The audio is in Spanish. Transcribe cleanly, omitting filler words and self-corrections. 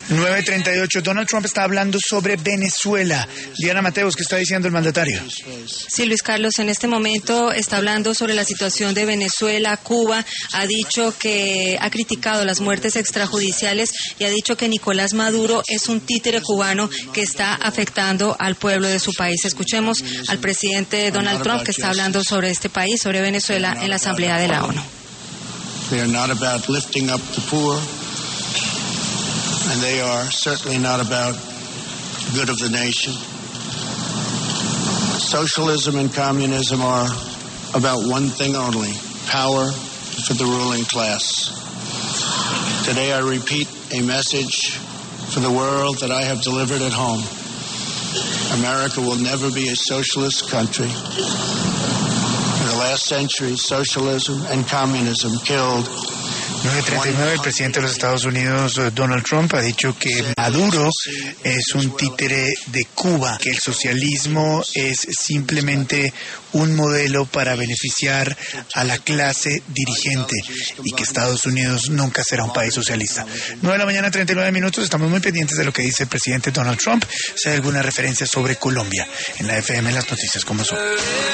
9:38. Donald Trump está hablando sobre Venezuela. Diana Mateos, ¿qué está diciendo el mandatario? Sí, Luis Carlos, en este momento está hablando sobre la situación de Venezuela, Cuba. Ha dicho que ha criticado las muertes extrajudiciales y ha dicho que Nicolás Maduro es un títere cubano que está afectando al pueblo de su país. Escuchemos al presidente Donald Trump, que está hablando sobre este país, sobre Venezuela, en la Asamblea de la ONU. They are not about lifting up the poor, and they are certainly not about good of the nation. Socialism and communism are about one thing only: power for the ruling class. Today I repeat a message for the world that I have delivered at home. America will never be a socialist country. In the last century, socialism and communism killed. 9:39. El presidente de los Estados Unidos, Donald Trump, ha dicho que Maduro es un títere de Cuba, que el socialismo es simplemente un modelo para beneficiar a la clase dirigente y que Estados Unidos nunca será un país socialista. 9:39. Estamos muy pendientes de lo que dice el presidente Donald Trump. Si hay alguna referencia sobre Colombia en la FM, las noticias como son.